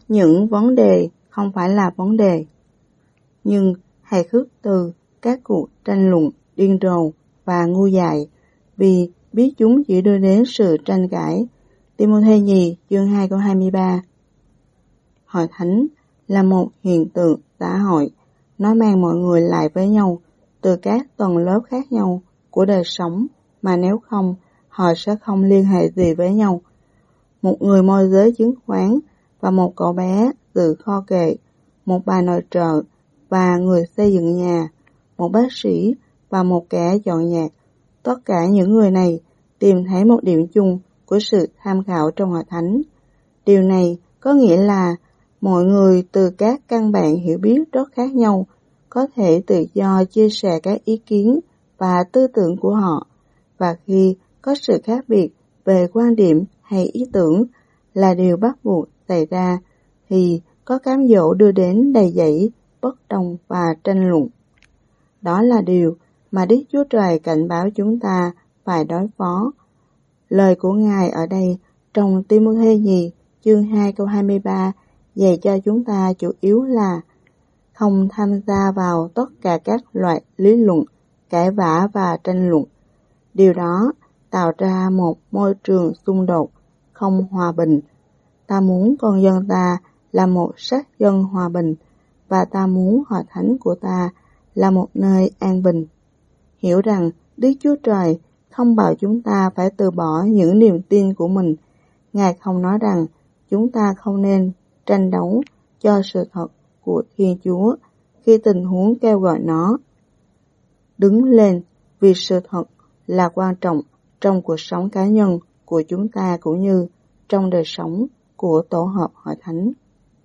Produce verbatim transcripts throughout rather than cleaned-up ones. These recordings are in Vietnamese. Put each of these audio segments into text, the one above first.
những vấn đề không phải là vấn đề. Nhưng hãy khước từ các cuộc tranh luận điên rồ và ngu dại, vì biết chúng chỉ đưa đến sự tranh cãi. Ti-mô-thê nhì chương hai câu hai mươi ba. Hội thánh là một hiện tượng xã hội, nó mang mọi người lại với nhau từ các tầng lớp khác nhau của đời sống, mà nếu không, họ sẽ không liên hệ gì với nhau. Một người môi giới chứng khoán và một cậu bé từ kho kệ, một bà nội trợ và người xây dựng nhà, một bác sĩ và một kẻ dọn nhạc, tất cả những người này tìm thấy một điểm chung của sự tham khảo trong hội thánh. Điều này có nghĩa là mọi người từ các căn bản hiểu biết rất khác nhau có thể tự do chia sẻ các ý kiến và tư tưởng của họ, và khi có sự khác biệt về quan điểm hay ý tưởng là điều bắt buộc xảy ra, thì có cám dỗ đưa đến đầy dẫy bất đồng và tranh luận. Đó là điều mà Đức Chúa Trời cảnh báo chúng ta phải đối phó. Lời của Ngài ở đây trong Ti-mô-thê nhì chương hai câu hai mươi ba dạy cho chúng ta chủ yếu là không tham gia vào tất cả các loại lý luận, cãi vã và tranh luận. Điều đó tạo ra một môi trường xung đột, không hòa bình. Ta muốn con dân ta là một sắc dân hòa bình, và ta muốn hội thánh của ta là một nơi an bình. Hiểu rằng Đức Chúa Trời không bảo chúng ta phải từ bỏ những niềm tin của mình. Ngài không nói rằng chúng ta không nên tranh đấu cho sự thật của Thiên Chúa khi tình huống kêu gọi nó đứng lên, vì sự thật là quan trọng trong cuộc sống cá nhân của chúng ta cũng như trong đời sống của tổ hợp hội thánh.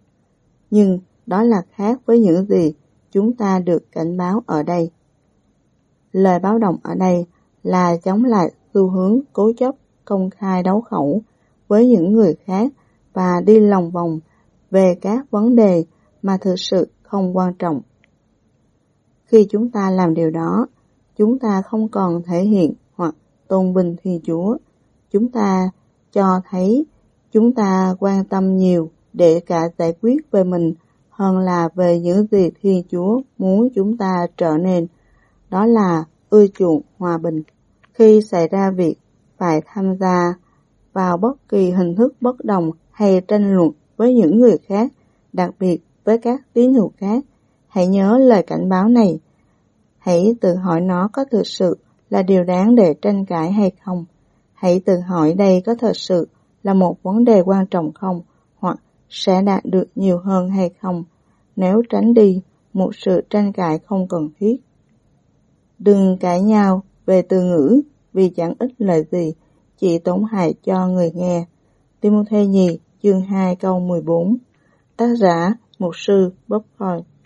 Nhưng đó là khác với những gì chúng ta được cảnh báo ở đây. Lời báo động ở đây là chống lại xu hướng cố chấp công khai đấu khẩu với những người khác và đi lòng vòng về các vấn đề mà thực sự không quan trọng. Khi chúng ta làm điều đó, chúng ta không còn thể hiện hoặc tôn vinh Thiên Chúa. Chúng ta cho thấy chúng ta quan tâm nhiều để cả giải quyết về mình hơn là về những gì Thiên Chúa muốn chúng ta trở nên. Đó là ưa chuộng hòa bình. Khi xảy ra việc phải tham gia vào bất kỳ hình thức bất đồng hay tranh luận với những người khác, đặc biệt với các tín hữu khác, hãy nhớ lời cảnh báo này. Hãy tự hỏi nó có thực sự là điều đáng để tranh cãi hay không. Hãy tự hỏi đây có thật sự là một vấn đề quan trọng không, hoặc sẽ đạt được nhiều hơn hay không, nếu tránh đi một sự tranh cãi không cần thiết. Đừng cãi nhau về từ ngữ vì chẳng ích lợi gì, chỉ tổn hại cho người nghe. Ti-mô-thê nhì chương hai câu mười bốn. Tác giả Mục sư Bob Coy.